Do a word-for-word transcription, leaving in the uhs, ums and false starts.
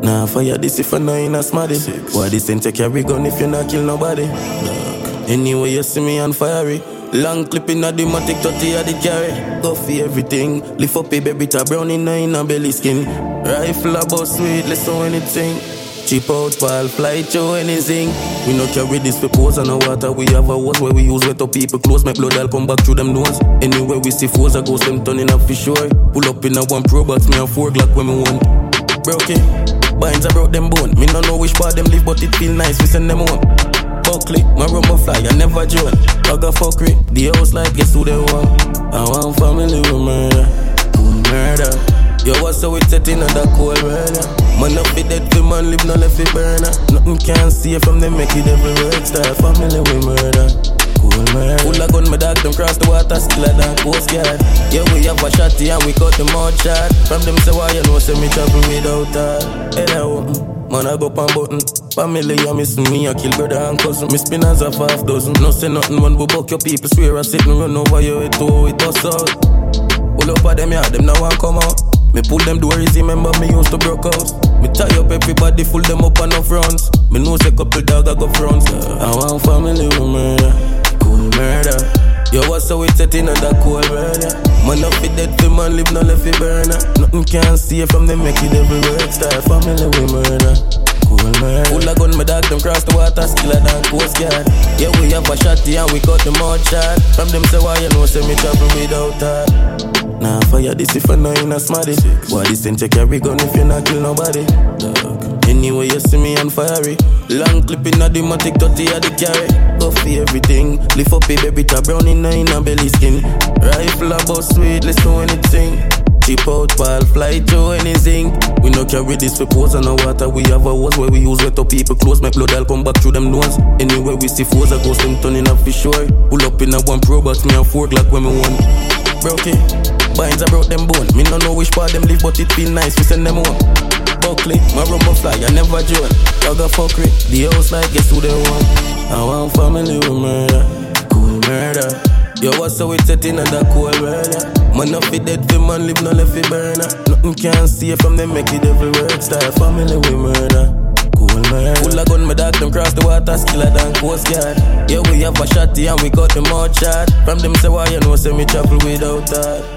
Nah, fire this if I know you not smarty. Why this ain't take carry gun if you not kill nobody? Dog. Anyway you see me on fiery. Long clip in a the matic, thirty at the carry. Go for everything. Lift up a baby to brown in a belly skin. Rifle about sweet, let's do anything. Cheap out, pal, fly through anything. We no carry this for pose on the water. We have a hose where we use wet up people close. My blood I'll come back through them nose. Anywhere we see foes, I go them turning up for sure. Pull up in a one pro box, me a four Glock when me want. Broke it, binds I broke them bone. Me no know which part them live, but it feel nice, we send them home. Buckley, my rumble fly, I never join. I got fuckery, the house like guess who they want. I want family with murder, murder. Yo, what's so it's set in that cold murder? Man up be dead for man, live no left for burner. Nothing can see from them, make it every word start. Family with murder, cool murder. Full of gun, my dog, them cross the water, still a damn coast guard. Yeah, we have a shotty and we cut the mouth shot. From them say why you know, say me travel without that. Head out, man I go pan button. Family you miss me, I kill brother and cousin. Me spin as a half dozen. No say nothing when we buck your people, swear I sit and run over you, it all, it bust out. Pull up at them, yeah, them now want come out. Me pull them doors, remember me used to broke out. Me tie up everybody, full them up on no fronts. Me know say couple dog I go fronts. I want family with murder, cool murder. Yo, what's so it's set in that cold murder? Man up be dead for man, live no left for burner. Nothing can see from them, make it every word start. Family with murder, cool murder. Full of gun, my dog, them cross the water, still a damn coast guard. Yeah, we have a shotty and we cut the mouth shot. From them say why you know, say me travel without that. Nah, fire this if I know you not smarty. Why this ain't take carry gun if you not kill nobody? Dog. Anyway you see me on fiery. Long clip in a the matic, thirty at the carry. Go for everything. Lift up a baby to brown in a belly skin. Rifle about sweet, let's do anything. Cheap out, pal, fly through anything. We no carry this for pose on the water. We have a hose where we use wet up people close. My blood I'll come back through them nose. Anywhere we see foes, I go them turning up for sure. Pull up in a one pro box, me a four Glock when me want. Broke it, binds I broke them bone. Me no know which part them live, but it feel nice, we send them home. Buckley, my rumble fly, I never join. I got fuckery, the house like guess who they want. I want family with murder, cool murder. Yo, what's so it's set in that cold murder? Man up be dead for man, live no left for burner. Nothing can see from them, make it every word start. Family with murder, cool murder. Full of gun, my dog, them cross the water, still a damn coast guard. Yeah, we have a shotty and we cut the mouth shot. From them say why you know, say me travel without that.